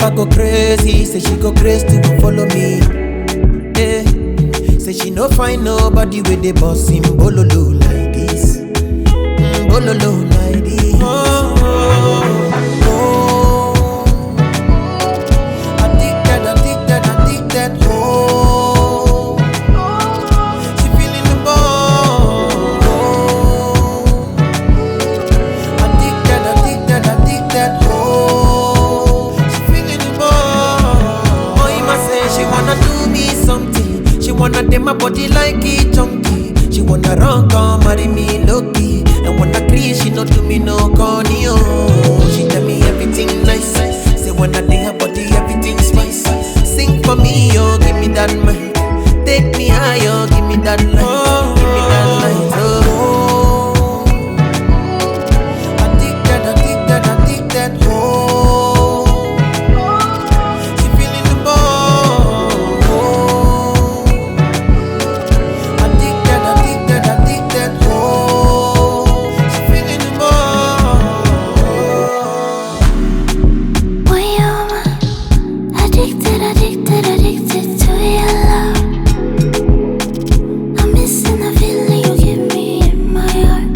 I go crazy, say she go crazy to go follow me. Eh, say she no find nobody with the boss in bololo like this. Bololo like this. Oh, oh, oh. Addicted, addicted, addicted. Oh, she feeling the ball. Oh, addicted, addicted, addicted. Oh, she feeling the ball. Oh, Ima say she wanna do me something. She wanna take my body like it chunky. She wanna run, come marry me low-key. And when I clean, she no do me no corny, oh. She tell me everything nice. Say when I think her body, everything spice. Sing for me, oh, give me that mic. Take me higher, give me that light. Give me that light, oh. Addicted, addicted, addicted, oh. She feeling the ball, oh. Addicted, addicted, addicted, oh. She feeling the ball. When you're addicted, addicted, addicted to your love, I'm missing the feeling you give me in my heart.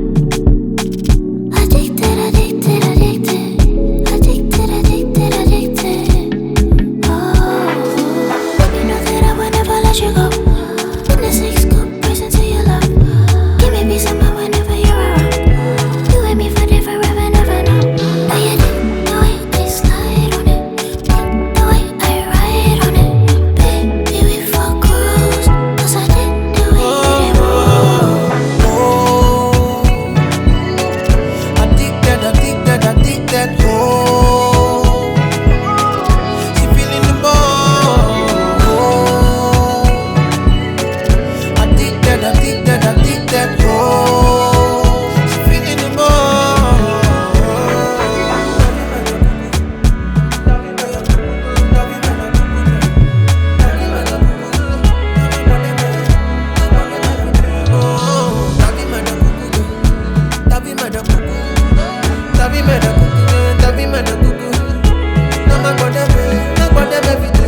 Addicted, addicted, addicted, addicted, addicted, addicted. Oh, you know that I will never let you go. In the six good person to your love. Give me peace of mind whenever you're around. You and me for the forever, never know. Now you did the way I slide on it, the way I ride on it. Baby, we fuck cruise, 'cause I did the way it moves. Oh, addicted, addicted, addicted, oh. She feeling the ball, oh. Addicted, addicted, addicted, oh. She feeling the ball. Tabi me da kuku, no ma gbọdẹ bẹ, every